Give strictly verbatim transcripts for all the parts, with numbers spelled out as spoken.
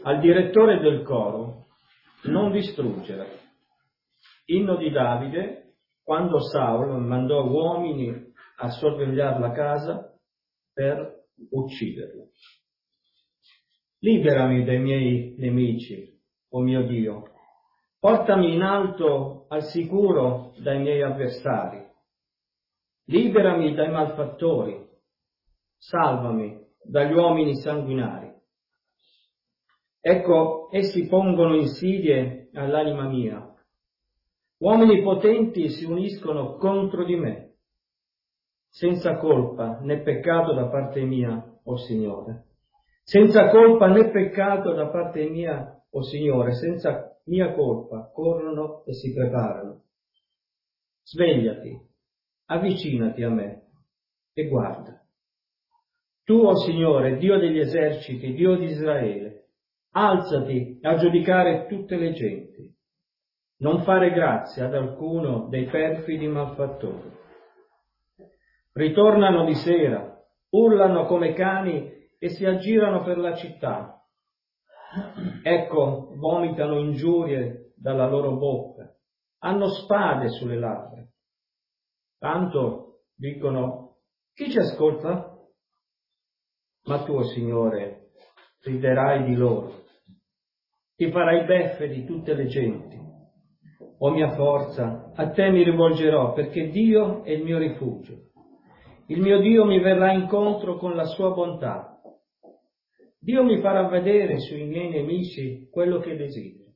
al direttore del coro: non distruggere. Inno di Davide, quando Saulo mandò uomini a sorvegliare la casa per ucciderlo. Liberami dai miei nemici, o mio Dio, portami in alto al sicuro dai miei avversari, liberami dai malfattori, salvami dagli uomini sanguinari. Ecco, essi pongono insidie all'anima mia, uomini potenti si uniscono contro di me, senza colpa né peccato da parte mia, o Signore. Senza colpa né peccato da parte mia, o Signore, senza mia colpa corrono e si preparano. Svegliati, avvicinati a me e guarda. Tu, o Signore, Dio degli eserciti, Dio di Israele, alzati a giudicare tutte le genti. Non fare grazia ad alcuno dei perfidi malfattori. Ritornano di sera, urlano come cani e si aggirano per la città. Ecco, vomitano ingiurie dalla loro bocca, hanno spade sulle labbra. Tanto dicono: chi ci ascolta? Ma tu, Signore, riderai di loro, ti farai beffe di tutte le genti. O mia forza, a te mi rivolgerò, perché Dio è il mio rifugio. Il mio Dio mi verrà incontro con la sua bontà. Dio mi farà vedere sui miei nemici quello che desidero.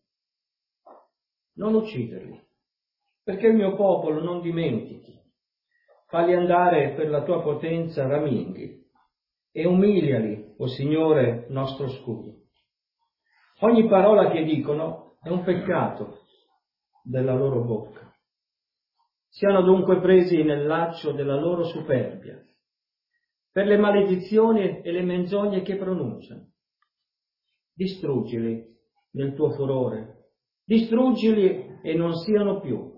Non ucciderli, perché il mio popolo non dimentichi. Falli andare per la tua potenza raminghi e umiliali, o Signore, nostro scudo. Ogni parola che dicono è un peccato della loro bocca. Siano dunque presi nel laccio della loro superbia, per le maledizioni e le menzogne che pronunciano. Distruggili nel tuo furore, distruggili e non siano più.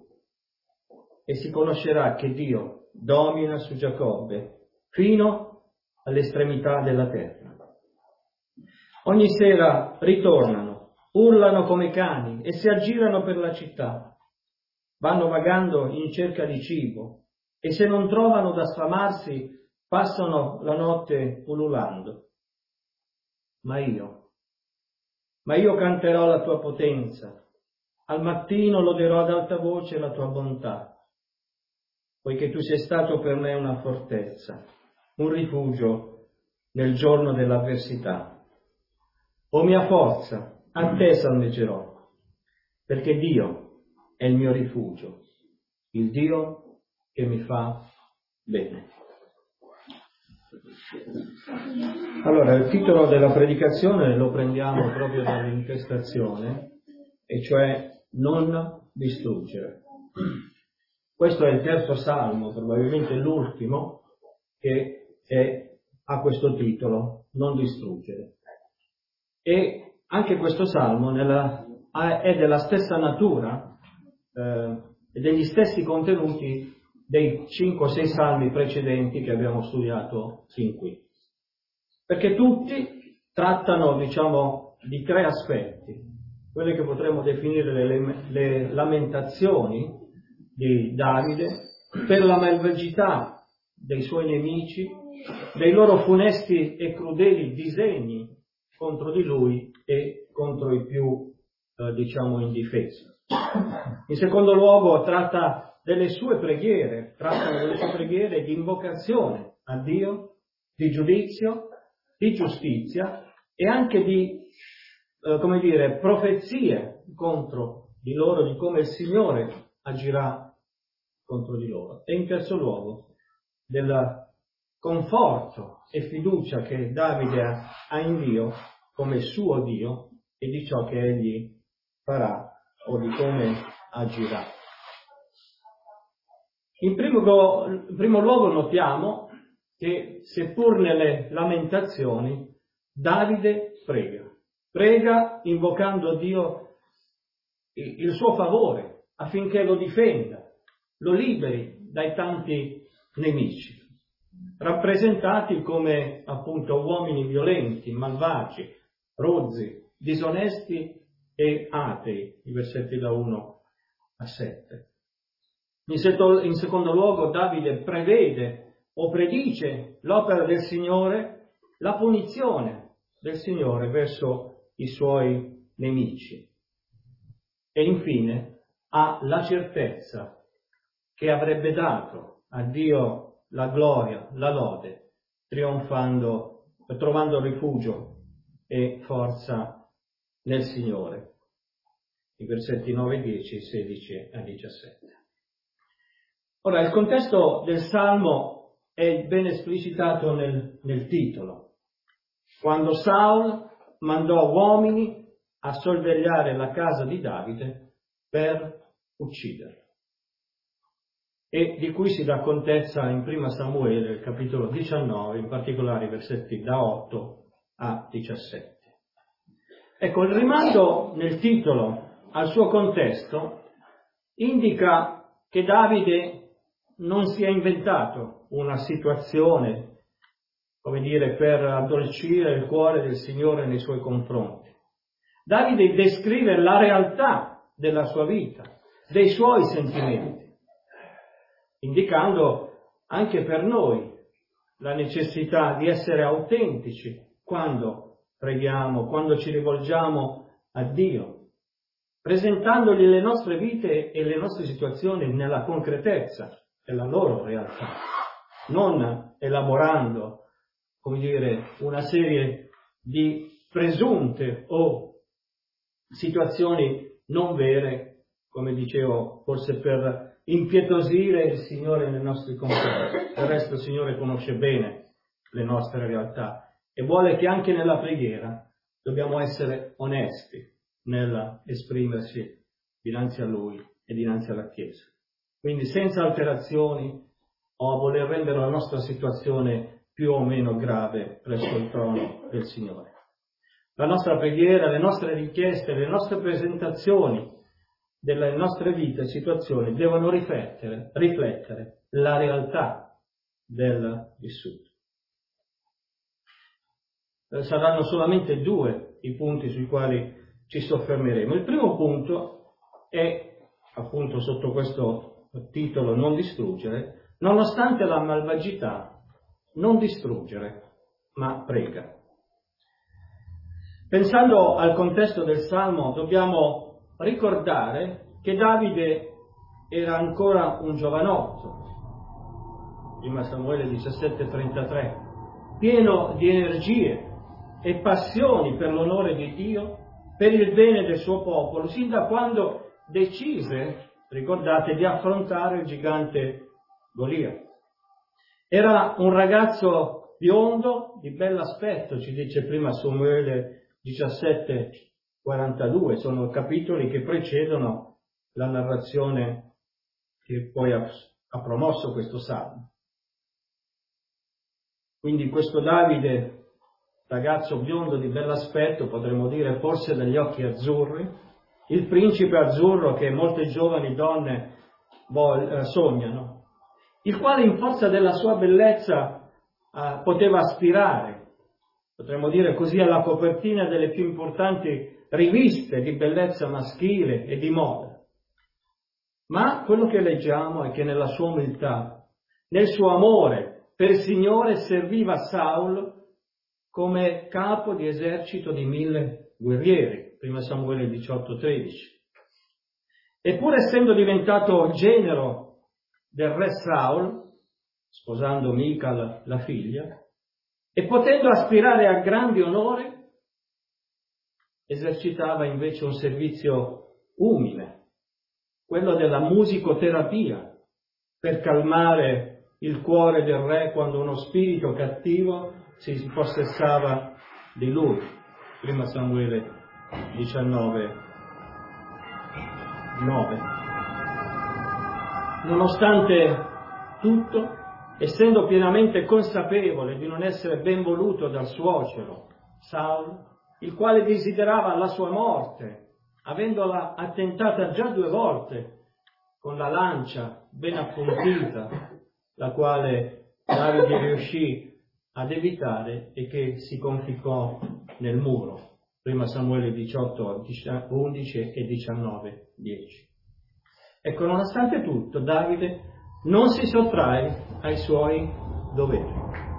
E si conoscerà che Dio domina su Giacobbe fino all'estremità della terra. Ogni sera ritornano, urlano come cani e si aggirano per la città. Vanno vagando in cerca di cibo e se non trovano da sfamarsi passano la notte ululando. Ma io, ma io canterò la tua potenza, al mattino loderò ad alta voce la tua bontà, poiché tu sei stato per me una fortezza, un rifugio nel giorno dell'avversità. O mia forza, a te salmeggerò, perché Dio è il mio rifugio, il Dio che mi fa bene. Allora, il titolo della predicazione lo prendiamo proprio dall'intestazione, e cioè non distruggere. Questo è il terzo salmo, probabilmente l'ultimo, che è, ha questo titolo, non distruggere. E anche questo salmo nella, è della stessa natura eh, e degli stessi contenuti dei cinque o sei salmi precedenti che abbiamo studiato fin qui. Perché tutti trattano, diciamo, di tre aspetti, quelle che potremmo definire le, le lamentazioni di Davide per la malvagità dei suoi nemici, dei loro funesti e crudeli disegni contro di lui e contro i più, eh, diciamo, indifesi. In secondo luogo tratta delle sue preghiere, trattano delle sue preghiere di invocazione a Dio, di giudizio, di giustizia e anche di, eh, come dire, profezie contro di loro, di come il Signore agirà contro di loro. E in terzo luogo, del conforto e fiducia che Davide ha in Dio come suo Dio e di ciò che egli farà o di come agirà. In primo, in primo luogo notiamo che seppur nelle lamentazioni Davide prega, prega invocando Dio il suo favore affinché lo difenda, lo liberi dai tanti nemici, rappresentati come appunto uomini violenti, malvagi, rozzi, disonesti e atei, i versetti da uno a sette. In, seto, in secondo luogo Davide prevede o predice l'opera del Signore, la punizione del Signore verso i suoi nemici. E infine ha la certezza che avrebbe dato a Dio la gloria, la lode, trionfando, trovando rifugio e forza nel Signore. I versetti nove, dieci, sedici a diciassette. Ora, il contesto del Salmo è ben esplicitato nel, nel titolo. Quando Saul mandò uomini a sorvegliare la casa di Davide per ucciderlo. E di cui si dà contezza in primo Samuele, capitolo diciannove, in particolare i versetti da otto a diciassette. Ecco, il rimando nel titolo al suo contesto indica che Davide non si è inventato una situazione, come dire, per addolcire il cuore del Signore nei suoi confronti. Davide descrive la realtà della sua vita, dei suoi sentimenti, indicando anche per noi la necessità di essere autentici quando preghiamo, quando ci rivolgiamo a Dio, presentandogli le nostre vite e le nostre situazioni nella concretezza della loro realtà, non elaborando, come dire, una serie di presunte o situazioni non vere, come dicevo, forse per impietosire il Signore nei nostri confronti. Del resto il Signore conosce bene le nostre realtà e vuole che anche nella preghiera dobbiamo essere onesti nell'esprimersi dinanzi a Lui e dinanzi alla Chiesa. Quindi senza alterazioni o a voler rendere la nostra situazione più o meno grave presso il trono del Signore. La nostra preghiera, le nostre richieste, le nostre presentazioni delle nostre vite e situazioni devono riflettere, riflettere la realtà del vissuto. Saranno solamente due i punti sui quali ci soffermeremo. Il primo punto è, appunto sotto questo titolo, non distruggere, nonostante la malvagità, non distruggere, ma prega. Pensando al contesto del Salmo, dobbiamo ricordare che Davide era ancora un giovanotto, primo Samuele diciassette trentatré, pieno di energie e passioni per l'onore di Dio, per il bene del suo popolo, sin da quando decise, ricordate, di affrontare il gigante Golia. Era un ragazzo biondo, di bell'aspetto, ci dice prima Samuele diciassette quarantadue, sono capitoli che precedono la narrazione che poi ha, ha promosso questo salmo. Quindi questo Davide, ragazzo biondo di bell'aspetto, potremmo dire forse dagli occhi azzurri, il principe azzurro che molte giovani donne sognano, il quale in forza della sua bellezza eh, poteva aspirare, potremmo dire così, alla copertina delle più importanti riviste di bellezza maschile e di moda. Ma quello che leggiamo è che nella sua umiltà, nel suo amore per il Signore, serviva Saul come capo di esercito di mille guerrieri, primo Samuele diciotto tredici. Eppure essendo diventato genero del re Saul, sposando Mical, la figlia, e potendo aspirare a grandi onore, esercitava invece un servizio umile, quello della musicoterapia, per calmare il cuore del re quando uno spirito cattivo si possessava di lui. primo Samuele diciannove nove. Nonostante tutto, essendo pienamente consapevole di non essere ben voluto dal suocero Saul, il quale desiderava la sua morte, avendola attentata già due volte con la lancia ben appuntita, la quale Davide riuscì ad evitare e che si conficcò nel muro prima Samuele diciotto, undici e diciannove, dieci. Ecco, nonostante tutto, Davide non si sottrae ai suoi doveri,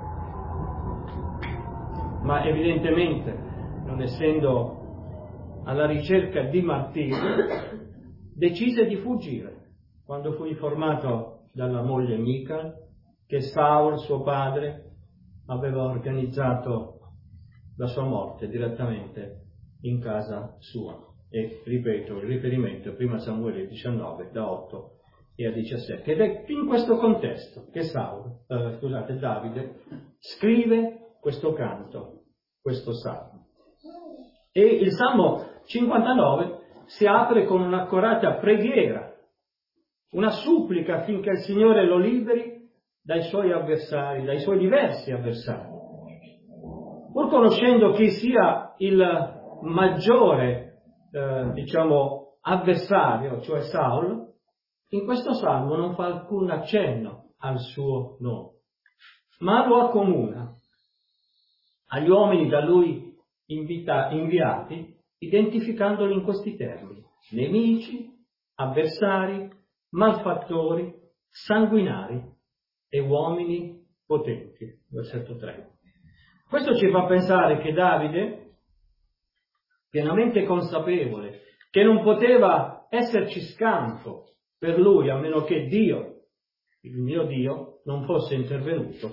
ma evidentemente, non essendo alla ricerca di martirio, decise di fuggire quando fu informato dalla moglie Michal che Saul, suo padre, aveva organizzato la sua morte direttamente in casa sua. E ripeto, il riferimento è prima Samuele diciannove, da otto e a diciassette. Ed è in questo contesto che Saul, eh, scusate, Davide scrive questo canto, questo salmo. E il Salmo cinquantanove si apre con un'accorata preghiera, una supplica affinché il Signore lo liberi dai suoi avversari, dai suoi diversi avversari. Pur conoscendo chi sia il maggiore, eh, diciamo, avversario, cioè Saul, in questo salmo non fa alcun accenno al suo nome, ma lo accomuna agli uomini da lui invita, inviati, identificandoli in questi termini: nemici, avversari, malfattori, sanguinari e uomini potenti. Versetto tre. Questo ci fa pensare che Davide, pienamente consapevole che non poteva esserci scampo per lui a meno che Dio, il mio Dio, non fosse intervenuto,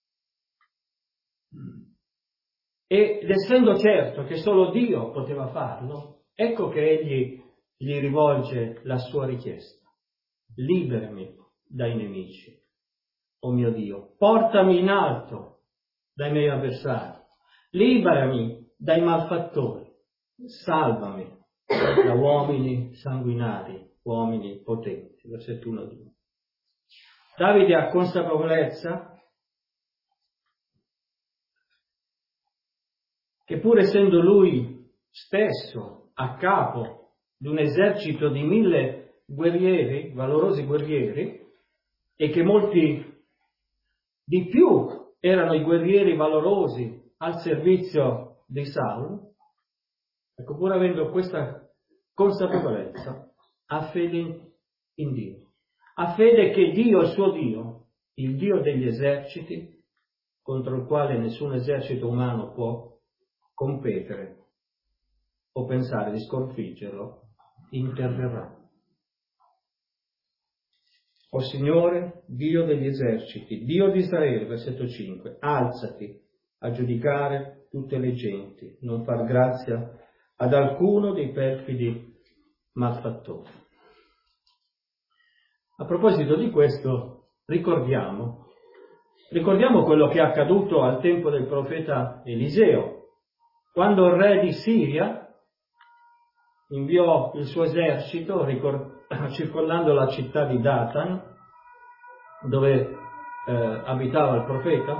ed essendo certo che solo Dio poteva farlo, ecco che egli gli rivolge la sua richiesta: liberami dai nemici, o mio Dio, portami in alto dai miei avversari, liberami dai malfattori, salvami da uomini sanguinari, uomini potenti. Versetto uno due. Davide ha consapevolezza che pur essendo lui stesso a capo di un esercito di mille guerrieri, valorosi guerrieri, e che molti di più erano i guerrieri valorosi al servizio di Saul, ecco, pur avendo questa consapevolezza, ha fede in Dio, ha fede che Dio, il suo Dio, il Dio degli eserciti, contro il quale nessun esercito umano può competere o pensare di sconfiggerlo, interverrà. O Signore, Dio degli eserciti, Dio di Israele, versetto cinque, alzati a giudicare tutte le genti, non far grazia ad alcuno dei perfidi malfattori. A proposito di questo, ricordiamo, ricordiamo quello che è accaduto al tempo del profeta Eliseo, quando il re di Siria inviò il suo esercito ricord- circondando la città di Datan, dove eh, abitava il profeta.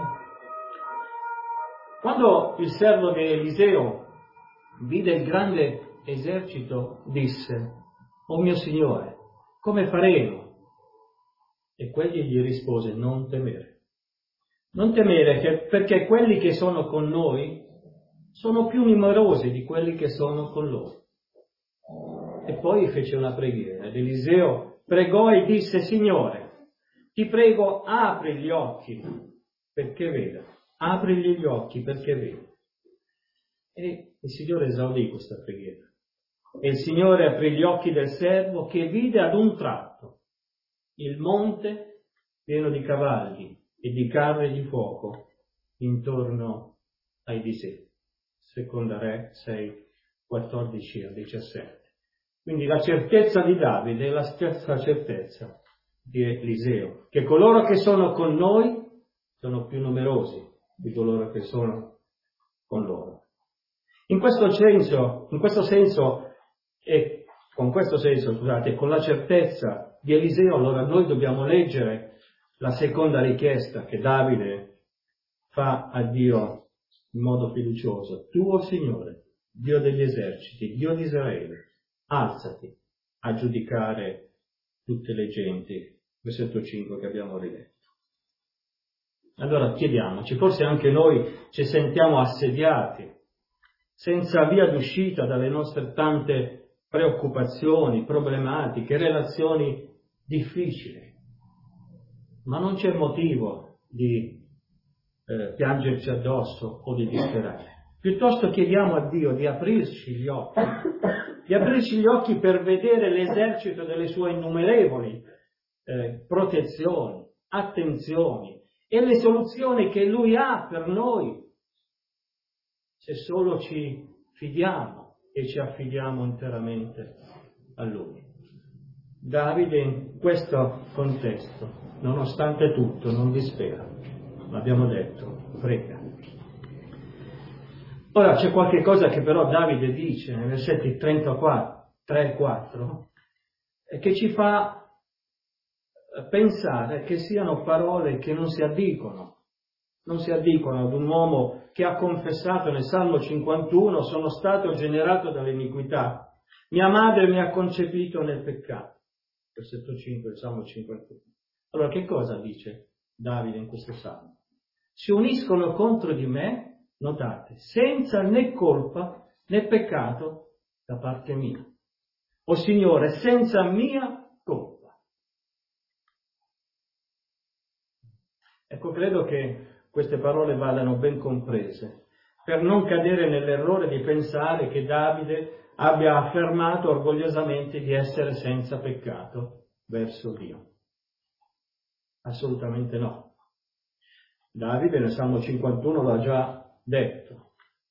Quando il servo di Eliseo vide il grande esercito, disse: «O mio Signore, come faremo?» E quegli gli rispose: «Non temere, non temere che, perché quelli che sono con noi sono più numerosi di quelli che sono con loro». E poi fece una preghiera, ed Eliseo pregò e disse: «Signore, ti prego, apri gli occhi perché veda, aprigli gli occhi perché veda». E il Signore esaudì questa preghiera. E il Signore aprì gli occhi del servo, che vide ad un tratto il monte pieno di cavalli e di carri di fuoco intorno ai diseti. Seconda Re sei, quattordici a diciassette. Quindi la certezza di Davide è la stessa certezza di Eliseo, che coloro che sono con noi sono più numerosi di coloro che sono con loro. In questo senso, in questo senso e con questo senso, scusate, con la certezza di Eliseo, allora noi dobbiamo leggere la seconda richiesta che Davide fa a Dio in modo fiducioso: «Tu, Signore, Dio degli eserciti, Dio di Israele, alzati a giudicare tutte le genti». Versetto cinque che abbiamo riletto. Allora chiediamoci, forse anche noi ci sentiamo assediati senza via d'uscita dalle nostre tante preoccupazioni, problematiche, relazioni difficili. Ma non c'è motivo di eh, piangerci addosso o di disperare. Piuttosto chiediamo a Dio di aprirci gli occhi, di aprirci gli occhi per vedere l'esercito delle sue innumerevoli eh, protezioni, attenzioni e le soluzioni che Lui ha per noi, se solo ci fidiamo e ci affidiamo interamente a Lui. Davide in questo contesto, nonostante tutto, non dispera, l'abbiamo detto, prega. Ora c'è qualche cosa che però Davide dice nei versetti trentaquattro, tre e quattro, che ci fa pensare che siano parole che non si addicono, non si addicono ad un uomo che ha confessato nel Salmo cinquantuno: sono stato generato dall'iniquità, mia madre mi ha concepito nel peccato. Versetto cinque del Salmo cinquantuno. Allora che cosa dice Davide in questo Salmo? Si uniscono contro di me, notate, senza né colpa né peccato da parte mia. O Signore, senza mia colpa. Ecco, credo che queste parole vadano ben comprese, per non cadere nell'errore di pensare che Davide abbia affermato orgogliosamente di essere senza peccato verso Dio. Assolutamente no. Davide nel Salmo cinquantuno l'ha già detto.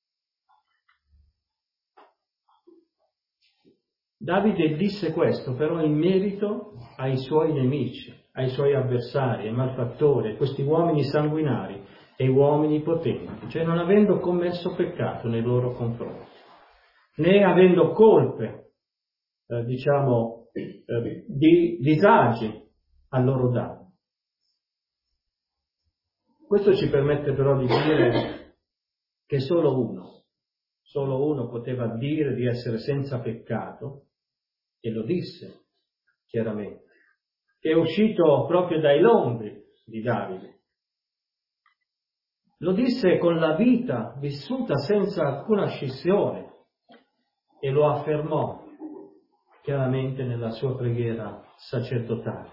Davide disse questo però in merito ai suoi nemici, ai suoi avversari, ai malfattori, a questi uomini sanguinari e uomini potenti, cioè non avendo commesso peccato nei loro confronti, né avendo colpe, eh, diciamo, eh, di disagi a loro danno. Questo ci permette però di dire che solo uno, solo uno poteva dire di essere senza peccato, e lo disse chiaramente, che è uscito proprio dai lombri di Davide. Lo disse con la vita vissuta senza alcuna scissione e lo affermò chiaramente nella sua preghiera sacerdotale.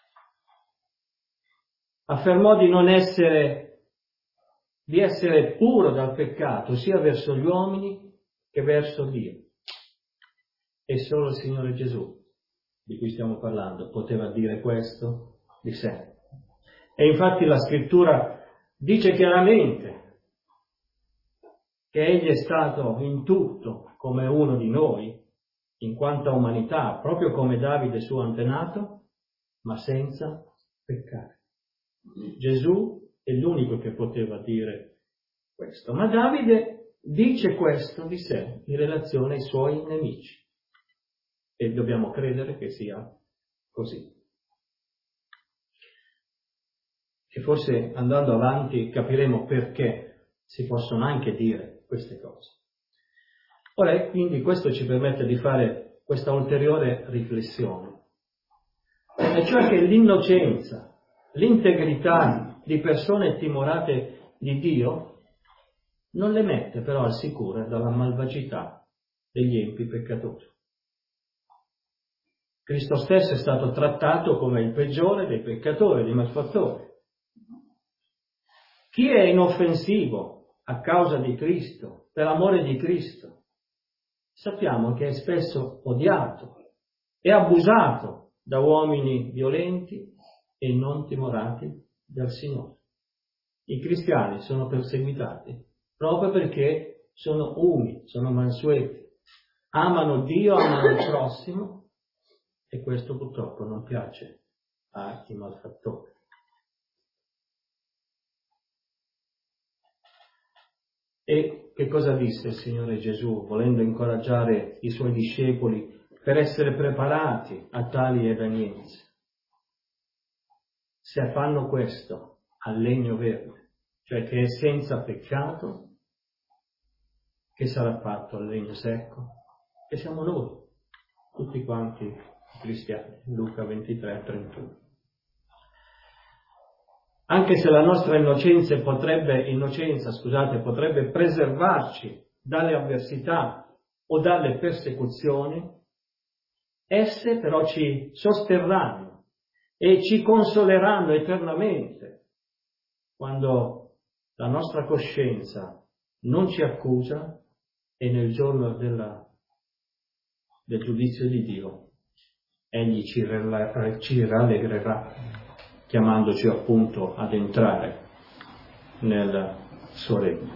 Affermò di non essere, di essere puro dal peccato sia verso gli uomini che verso Dio. E solo il Signore Gesù, di cui stiamo parlando, poteva dire questo di sé. E infatti la Scrittura dice chiaramente che Egli è stato in tutto come uno di noi, in quanto umanità, proprio come Davide suo antenato, ma senza peccare. Gesù è l'unico che poteva dire questo. Ma Davide dice questo di sé in relazione ai suoi nemici. E dobbiamo credere che sia così. E forse andando avanti capiremo perché si possono anche dire queste cose. Ora, quindi questo ci permette di fare questa ulteriore riflessione, e cioè che l'innocenza, l'integrità di persone timorate di Dio non le mette però al sicuro dalla malvagità degli empi peccatori. Cristo stesso è stato trattato come il peggiore dei peccatori, dei malfattori. Chi è inoffensivo a causa di Cristo, per amore di Cristo, sappiamo che è spesso odiato e abusato da uomini violenti e non timorati del Signore. I cristiani sono perseguitati proprio perché sono umili, sono mansueti, amano Dio, amano il prossimo, e questo purtroppo non piace ai malfattori. E che cosa disse il Signore Gesù, volendo incoraggiare i Suoi discepoli per essere preparati a tali evenienze? Se fanno questo al legno verde, cioè che è senza peccato, che sarà fatto al legno secco? Che siamo noi, tutti quanti cristiani. Luca ventitré trentuno. Anche se la nostra innocenza potrebbe, innocenza, scusate, potrebbe preservarci dalle avversità o dalle persecuzioni, esse però ci sosterranno e ci consoleranno eternamente quando la nostra coscienza non ci accusa e nel giorno della, del giudizio di Dio Egli ci, ralla, ci rallegrerà, chiamandoci appunto ad entrare nel suo regno.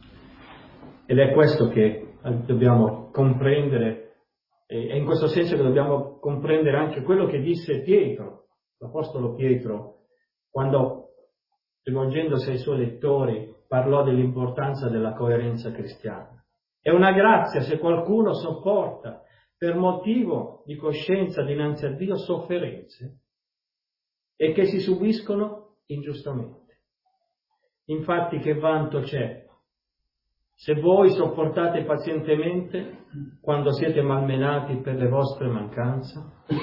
Ed è questo che dobbiamo comprendere, e è in questo senso che dobbiamo comprendere anche quello che disse Pietro, l'Apostolo Pietro, quando, rivolgendosi ai suoi lettori, parlò dell'importanza della coerenza cristiana. È una grazia se qualcuno sopporta per motivo di coscienza dinanzi a Dio sofferenze e che si subiscono ingiustamente. Infatti che vanto c'è se voi sopportate pazientemente quando siete malmenati per le vostre mancanze?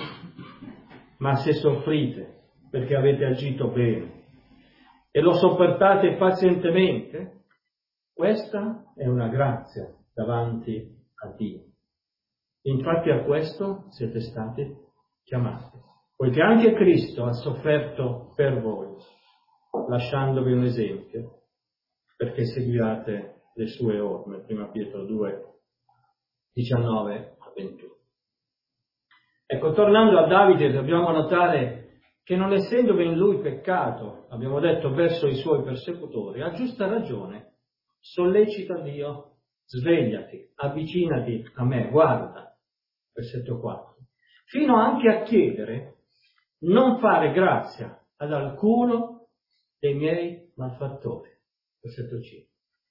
Ma se soffrite perché avete agito bene e lo sopportate pazientemente, questa è una grazia davanti a Dio. Infatti a questo siete stati chiamati, poiché anche Cristo ha sofferto per voi, lasciandovi un esempio, perché seguiate le sue orme. Prima Pietro due, diciannove a ventuno. Ecco, tornando a Davide, dobbiamo notare che non essendovi in lui peccato, abbiamo detto, verso i suoi persecutori, a giusta ragione sollecita Dio: svegliati, avvicinati a me, guarda. Versetto quattro. Fino anche a chiedere non fare grazia ad alcuno dei miei malfattori. Versetto cinque.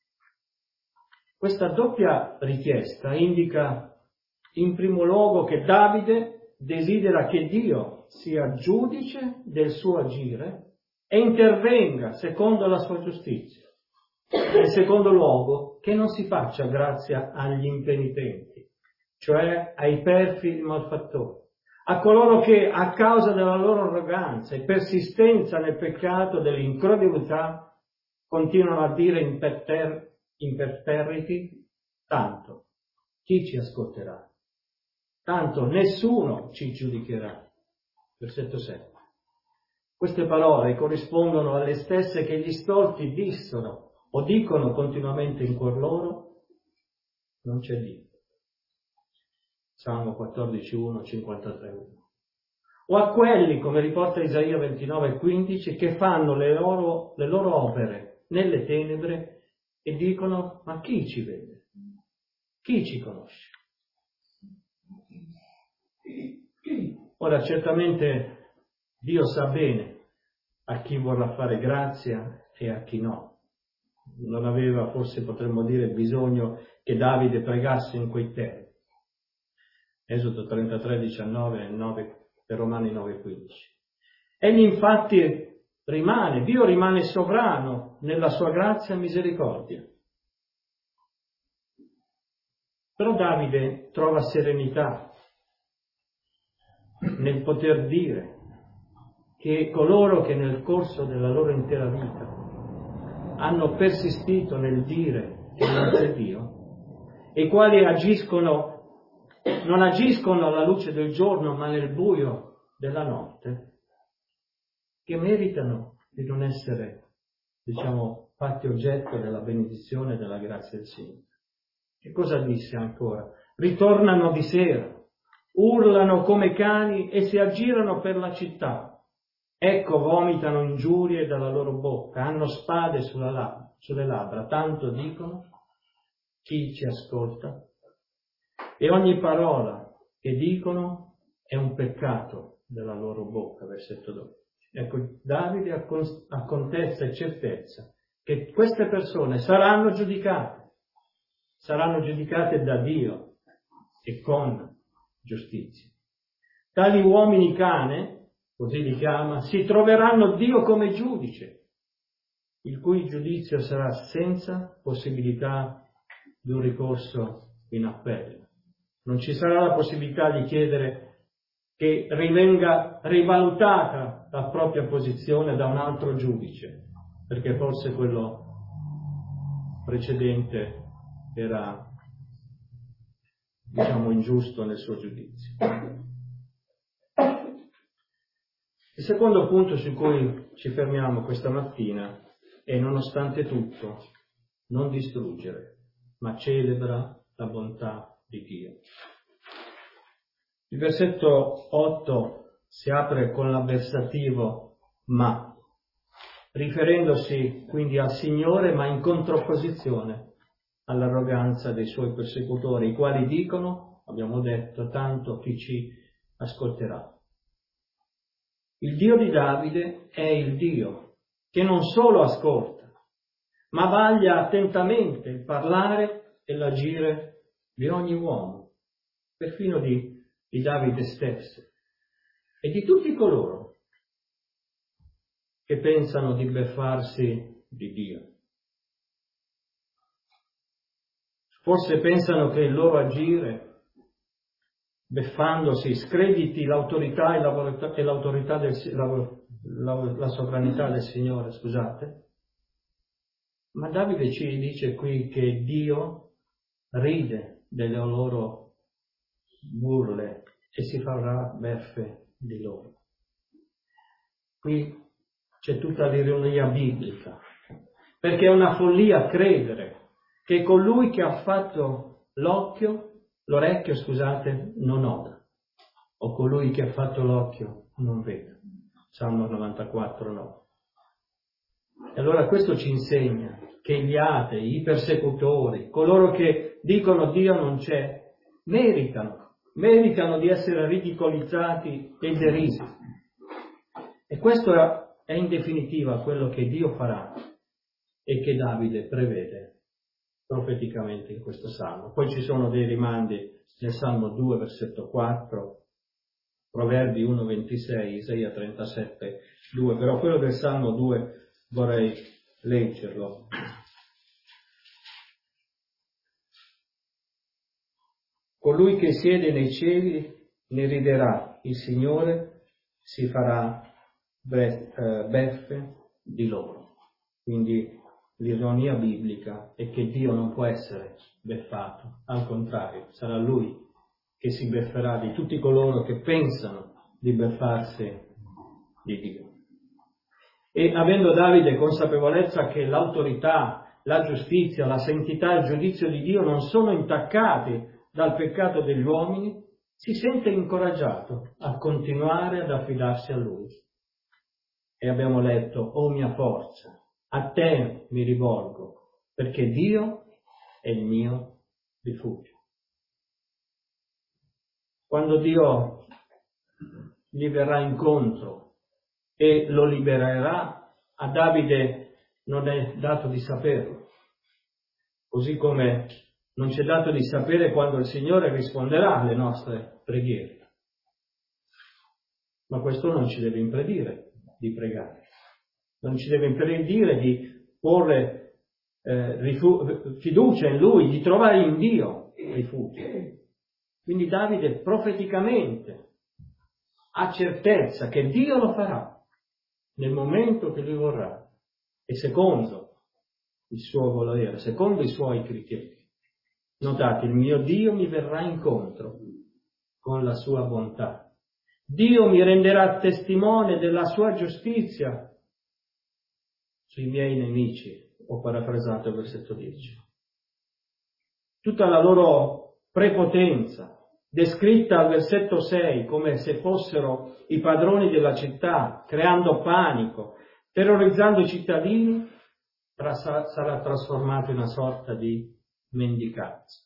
Questa doppia richiesta indica in primo luogo che Davide desidera che Dio sia giudice del suo agire e intervenga secondo la sua giustizia. In secondo luogo, che non si faccia grazia agli impenitenti, cioè ai perfidi malfattori, a coloro che a causa della loro arroganza e persistenza nel peccato dell'incredulità continuano a dire imperter- imperterriti: tanto chi ci ascolterà? Tanto nessuno ci giudicherà. Versetto sette. Queste parole corrispondono alle stesse che gli stolti dissero o dicono continuamente in cuor loro: non c'è Dio. Salmo quattordici uno, cinquantatré uno. O a quelli, come riporta Isaia ventinove quindici, che fanno le loro, le loro opere nelle tenebre e dicono: ma chi ci vede? Chi ci conosce? Ora, certamente Dio sa bene a chi vorrà fare grazia e a chi no. Non aveva, forse potremmo dire, bisogno che Davide pregasse in quei termini. Esodo trentatré, diciannove e Romani nove quindici. Egli infatti rimane, Dio rimane sovrano nella sua grazia e misericordia. Però Davide trova serenità nel poter dire che coloro che nel corso della loro intera vita hanno persistito nel dire che non c'è Dio, e i quali agiscono non agiscono alla luce del giorno ma nel buio della notte, che meritano di non essere, diciamo, fatti oggetto della benedizione e della grazia del Signore. Che cosa disse ancora? Ritornano di sera, urlano come cani e si aggirano per la città. Ecco, vomitano ingiurie dalla loro bocca, hanno spade sulla lab- sulle labbra, tanto dicono: chi ci ascolta? E ogni parola che dicono è un peccato della loro bocca. Versetto dodici. Ecco, Davide ha, con, ha contezza e certezza che queste persone saranno giudicate, saranno giudicate da Dio e con giustizia. Tali uomini cane, così li chiama, si troveranno Dio come giudice, il cui giudizio sarà senza possibilità di un ricorso in appello. Non ci sarà la possibilità di chiedere che rivenga rivalutata la propria posizione da un altro giudice, perché forse quello precedente era, diciamo, ingiusto nel suo giudizio. Il secondo punto su cui ci fermiamo questa mattina è, nonostante tutto, non distruggere, ma celebra la bontà di Dio. Il versetto otto si apre con l'avversativo ma, riferendosi quindi al Signore, ma in contrapposizione all'arroganza dei suoi persecutori, i quali dicono, abbiamo detto, tanto chi ci ascolterà. Il Dio di Davide è il Dio che non solo ascolta, ma vaglia attentamente il parlare e l'agire di ogni uomo, perfino di, di Davide stesso e di tutti coloro che pensano di beffarsi di Dio. Forse pensano che il loro agire, beffandosi, screditi l'autorità e, la, e l'autorità del, la, la, la sovranità del Signore, scusate. Ma Davide ci dice qui che Dio ride delle loro burle e si farà beffe di loro. Qui c'è tutta l'ironia biblica, perché è una follia credere che colui che ha fatto l'occhio, l'orecchio, scusate, non oda, o colui che ha fatto l'occhio non vede. Salmo novantaquattro nove. E allora questo ci insegna che gli atei, i persecutori, coloro che dicono Dio non c'è, meritano, meritano di essere ridicolizzati e derisi. E questo è in definitiva quello che Dio farà e che Davide prevede profeticamente in questo salmo. Poi ci sono dei rimandi nel Salmo due, versetto quattro, Proverbi uno, ventisei, Isaia trentasette, due, però quello del Salmo due vorrei leggerlo. Colui che siede nei cieli ne riderà, il Signore si farà beffe di loro. Quindi l'ironia biblica è che Dio non può essere beffato, al contrario, sarà Lui che si befferà di tutti coloro che pensano di beffarsi di Dio. E avendo Davide consapevolezza che l'autorità, la giustizia, la santità e il giudizio di Dio non sono intaccati dal peccato degli uomini, si sente incoraggiato a continuare ad affidarsi a Lui. E abbiamo letto, o mia forza, a te mi rivolgo, perché Dio è il mio rifugio. Quando Dio gli verrà incontro e lo libererà, a Davide non è dato di saperlo, così come non c'è dato di sapere quando il Signore risponderà alle nostre preghiere. Ma questo non ci deve impedire di pregare. Non ci deve impedire di porre eh, rifu- fiducia in Lui, di trovare in Dio rifugio. Quindi Davide profeticamente ha certezza che Dio lo farà nel momento che Lui vorrà e secondo il suo volere, secondo i suoi criteri. Notate, il mio Dio mi verrà incontro con la sua bontà. Dio mi renderà testimone della sua giustizia sui miei nemici, ho parafrasato il versetto dieci. Tutta la loro prepotenza, descritta al versetto sei come se fossero i padroni della città, creando panico, terrorizzando i cittadini, tra, sarà trasformato in una sorta di mendicanza.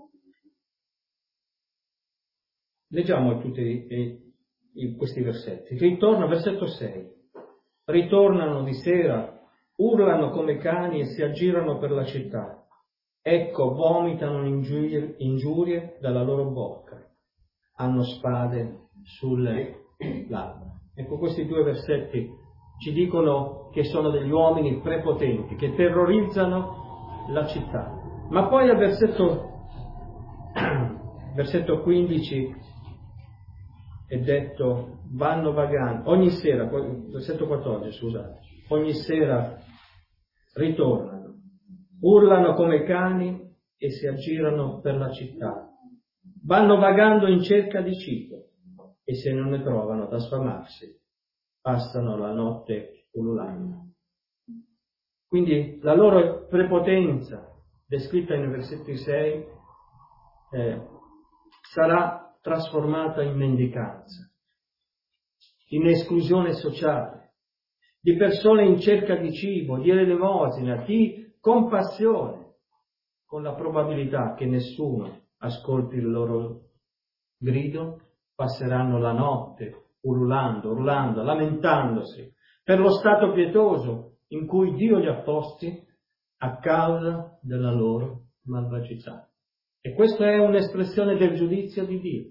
Leggiamo tutti i, i, questi versetti. Ritorna, versetto sei. Ritornano di sera, urlano come cani e si aggirano per la città. Ecco, vomitano ingiurie, ingiurie dalla loro bocca. Hanno spade sulle labbra. Ecco, questi due versetti ci dicono che sono degli uomini prepotenti, che terrorizzano la città. Ma poi al versetto, versetto quindici è detto, vanno vagando, ogni sera, versetto quattordici, scusate, ogni sera ritornano, urlano come cani e si aggirano per la città. Vanno vagando in cerca di cibo e se non ne trovano da sfamarsi, passano la notte ululando. Quindi la loro prepotenza, descritta nei versetti sei, eh, sarà trasformata in mendicanza, in esclusione sociale, di persone in cerca di cibo, di elemosina, di compassione, con la probabilità che nessuno ascolti il loro grido. Passeranno la notte ululando, urlando, lamentandosi per lo stato pietoso in cui Dio li ha posti a causa della loro malvagità. E questa è un'espressione del giudizio di Dio.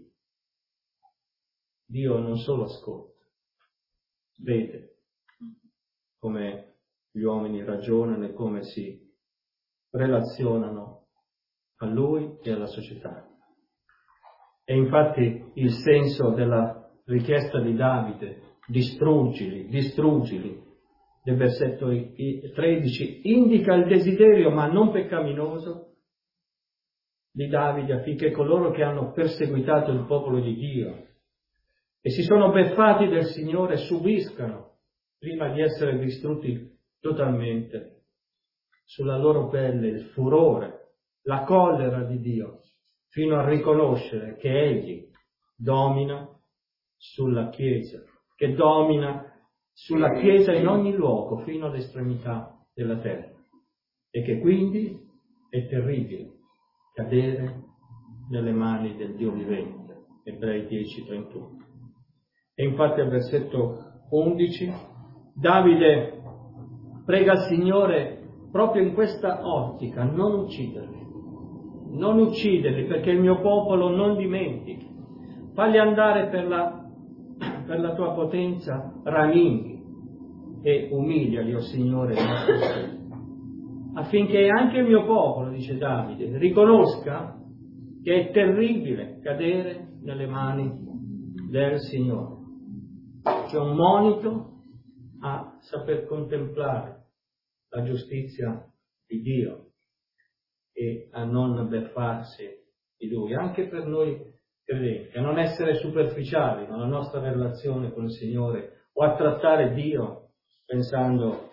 Dio non solo ascolta, vede come gli uomini ragionano e come si relazionano a Lui e alla società. E infatti il senso della richiesta di Davide, distruggili, distruggili, del versetto tredici, indica il desiderio, ma non peccaminoso, di Davide affinché coloro che hanno perseguitato il popolo di Dio e si sono beffati del Signore subiscano, prima di essere distrutti totalmente, sulla loro pelle il furore, la collera di Dio, fino a riconoscere che Egli domina sulla Chiesa, che domina sulla Chiesa in ogni luogo, fino all'estremità della terra, e che quindi è terribile cadere nelle mani del Dio vivente. Ebrei dieci trentuno. E infatti al versetto undici Davide prega il Signore proprio in questa ottica: non ucciderli. Non ucciderli, perché il mio popolo non dimentichi. Fagli andare per la, per la tua potenza raminghi e umiliali, o Signore, affinché anche il mio popolo, dice Davide, riconosca che è terribile cadere nelle mani del Signore. C'è un monito a saper contemplare la giustizia di Dio e a non beffarsi di Lui, anche per noi credenti, a non essere superficiali nella nostra relazione con il Signore o a trattare Dio pensando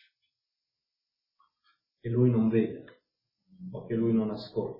che Lui non vede o che Lui non ascolta.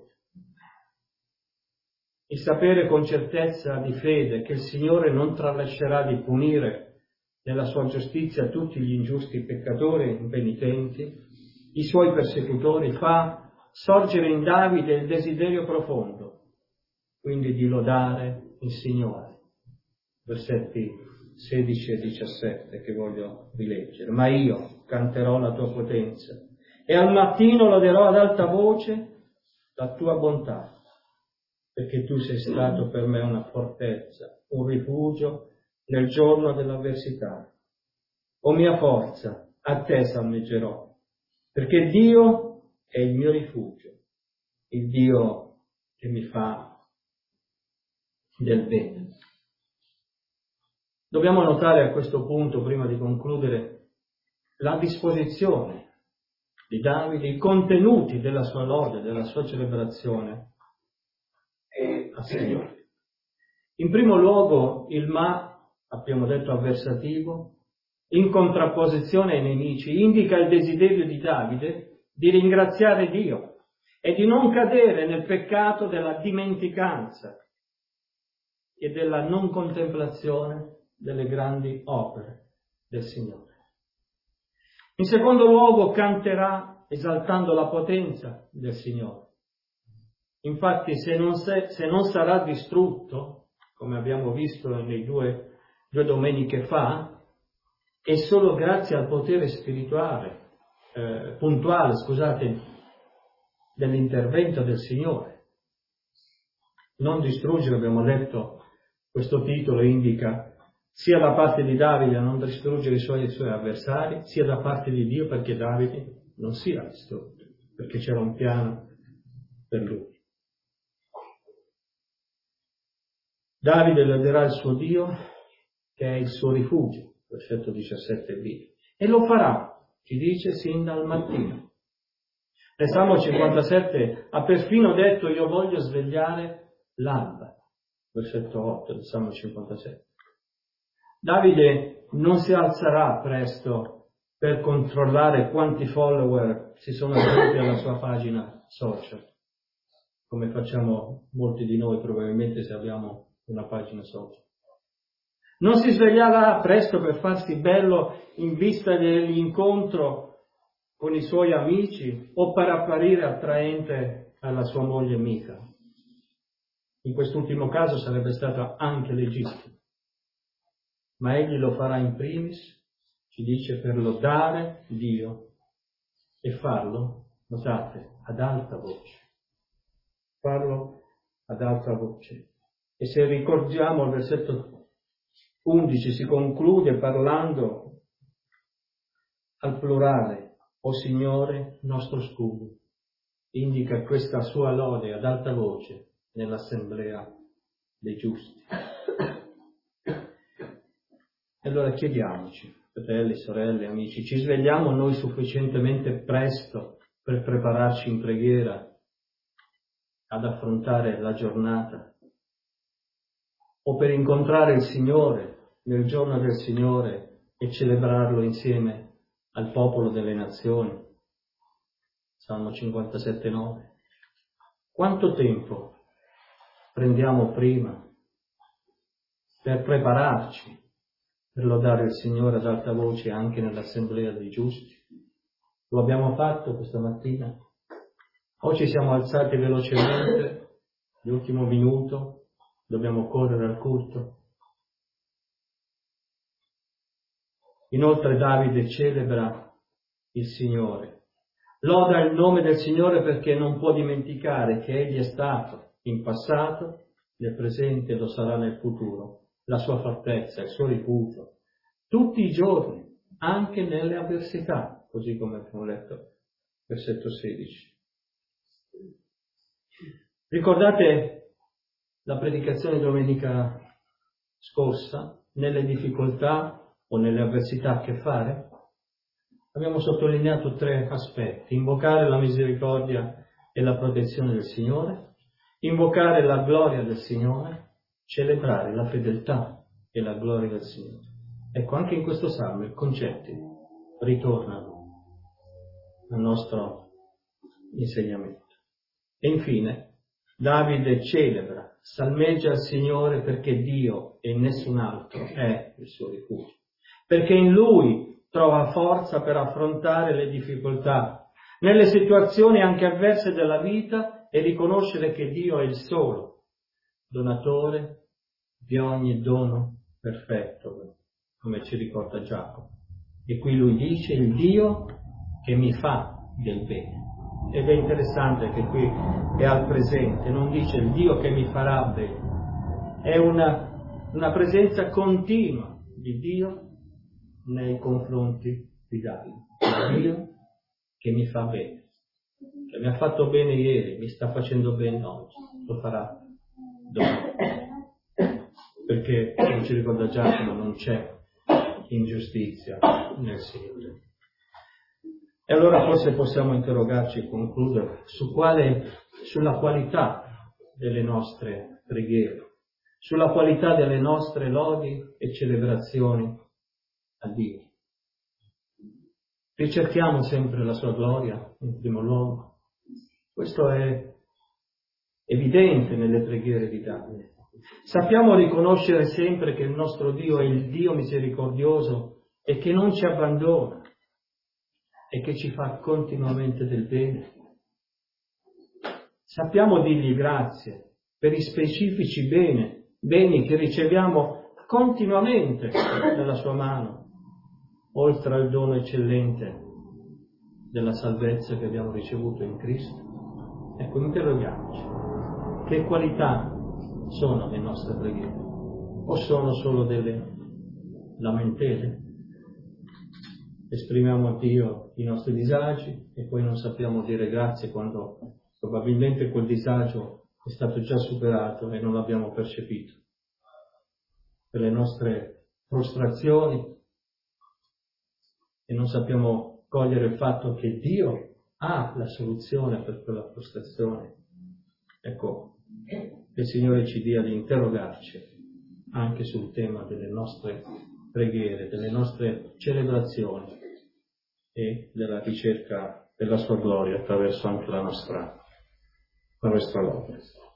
Il sapere con certezza di fede che il Signore non tralascerà di punire nella sua giustizia tutti gli ingiusti peccatori impenitenti, i suoi persecutori, fa sorgere in Davide il desiderio profondo, quindi di lodare il Signore. Versetti sedici e diciassette che voglio rileggere. Ma io canterò la tua potenza e al mattino loderò ad alta voce la tua bontà, perché tu sei stato per me una fortezza, un rifugio nel giorno dell'avversità. O mia forza, a te salmeggerò, perché Dio è il mio rifugio, il Dio che mi fa del bene. Dobbiamo notare a questo punto, prima di concludere, la disposizione di Davide, i contenuti della sua lode, della sua celebrazione al Signore. In primo luogo il ma, abbiamo detto avversativo, in contrapposizione ai nemici, indica il desiderio di Davide di ringraziare Dio e di non cadere nel peccato della dimenticanza e della non contemplazione delle grandi opere del Signore. In secondo luogo canterà esaltando la potenza del Signore. Infatti se non, se, se non sarà distrutto, come abbiamo visto nei due, due domeniche fa, è solo grazie al potere spirituale, eh, puntuale, scusate, dell'intervento del Signore. Non distruggere, abbiamo letto, questo titolo indica sia da parte di Davide a non distruggere i suoi, i suoi avversari, sia da parte di Dio perché Davide non sia distrutto, perché c'era un piano per lui. Davide loderà il suo Dio, che è il suo rifugio, versetto diciassette b, e lo farà, ci dice, sin dal mattino. Nel Salmo cinquantasette ha perfino detto: io voglio svegliare l'alba, versetto otto del Salmo cinquantasette. Davide non si alzerà presto per controllare quanti follower si sono aggiunti alla sua pagina social, come facciamo molti di noi probabilmente se abbiamo una pagina social. Non si sveglierà presto per farsi bello in vista dell'incontro con i suoi amici o per apparire attraente alla sua moglie Mica. In quest'ultimo caso sarebbe stato anche legittimo, ma egli lo farà in primis, ci dice, per lodare Dio e farlo, notate, ad alta voce. Farlo ad alta voce. E se ricordiamo il versetto undici si conclude parlando al plurale: o Signore nostro scudo. Indica questa sua lode ad alta voce nell'assemblea dei giusti. E allora chiediamoci, fratelli, sorelle, amici, ci svegliamo noi sufficientemente presto per prepararci in preghiera ad affrontare la giornata, o per incontrare il Signore nel giorno del Signore e celebrarlo insieme al popolo delle nazioni? Salmo cinquantasette nove. Quanto tempo prendiamo prima per prepararci per lodare il Signore ad alta voce anche nell'assemblea dei giusti? Lo abbiamo fatto questa mattina? O ci siamo alzati velocemente, l'ultimo minuto, dobbiamo correre al culto? Inoltre Davide celebra il Signore. Loda il nome del Signore perché non può dimenticare che Egli è stato in passato, nel presente e lo sarà nel futuro, la sua fortezza, il suo rifugio, tutti i giorni, anche nelle avversità, così come abbiamo letto, versetto sedici. Ricordate la predicazione domenica scorsa, nelle difficoltà o nelle avversità che fare? Abbiamo sottolineato tre aspetti: invocare la misericordia e la protezione del Signore, invocare la gloria del Signore, celebrare la fedeltà e la gloria del Signore. Ecco, anche in questo salmo i concetti ritornano al nostro insegnamento. E infine, Davide celebra, salmeggia il Signore perché Dio e nessun altro è il suo rifugio, perché in Lui trova forza per affrontare le difficoltà, nelle situazioni anche avverse della vita, e riconoscere che Dio è il solo donatore di ogni dono perfetto, come ci ricorda Giacomo. E qui lui dice: il Dio che mi fa del bene. Ed è interessante che qui è al presente, non dice il Dio che mi farà bene. È una, una presenza continua di Dio nei confronti di Davide. Il Dio che mi fa bene, che mi ha fatto bene ieri, mi sta facendo bene oggi, lo farà domani. Perché, come ci ricorda Giacomo, non c'è ingiustizia nel Signore. E allora forse possiamo interrogarci e concludere su quale, sulla qualità delle nostre preghiere, sulla qualità delle nostre lodi e celebrazioni a Dio. Ricerchiamo sempre la sua gloria in primo luogo. Questo è evidente nelle preghiere di Davide. Sappiamo riconoscere sempre che il nostro Dio è il Dio misericordioso e che non ci abbandona e che ci fa continuamente del bene. Sappiamo dirgli grazie per i specifici bene, beni che riceviamo continuamente dalla sua mano, oltre al dono eccellente della salvezza che abbiamo ricevuto in Cristo. Ecco, interrogiamoci: che qualità sono le nostre preghiere? O sono solo delle lamentele? Esprimiamo a Dio i nostri disagi e poi non sappiamo dire grazie quando probabilmente quel disagio è stato già superato e non l'abbiamo percepito. Per le nostre frustrazioni, e non sappiamo cogliere il fatto che Dio ha la soluzione per quella frustrazione. Ecco, che il Signore ci dia di interrogarci anche sul tema delle nostre preghiere, delle nostre celebrazioni e della ricerca della sua gloria attraverso anche la nostra, la nostra lode.